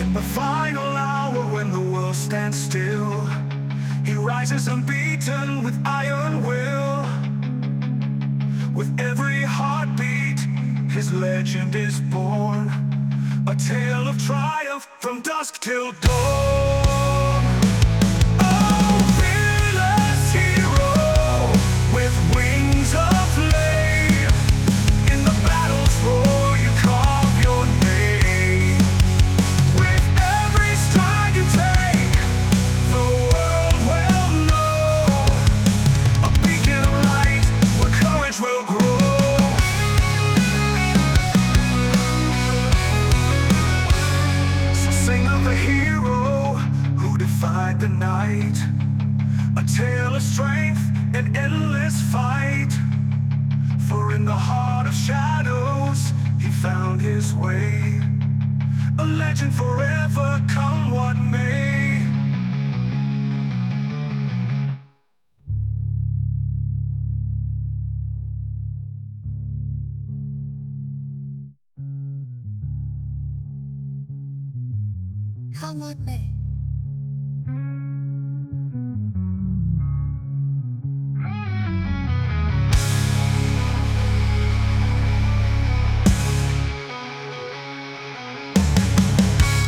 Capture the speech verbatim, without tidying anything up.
The final hour when the world stands still, he rises unbeaten with iron will. With every heartbeat, his legend is born, a tale of triumph from dusk till dawn. Oh, fearless hero, with wings of flame, in the battle's roar you carve your name. With every stride you take, the world will know, a beacon of light where courage will grow. So sing of the hero who defied the night, a tale of strength and endless fight. For in the heart of shadows he found his way, a legend forever, come what may. Come what may.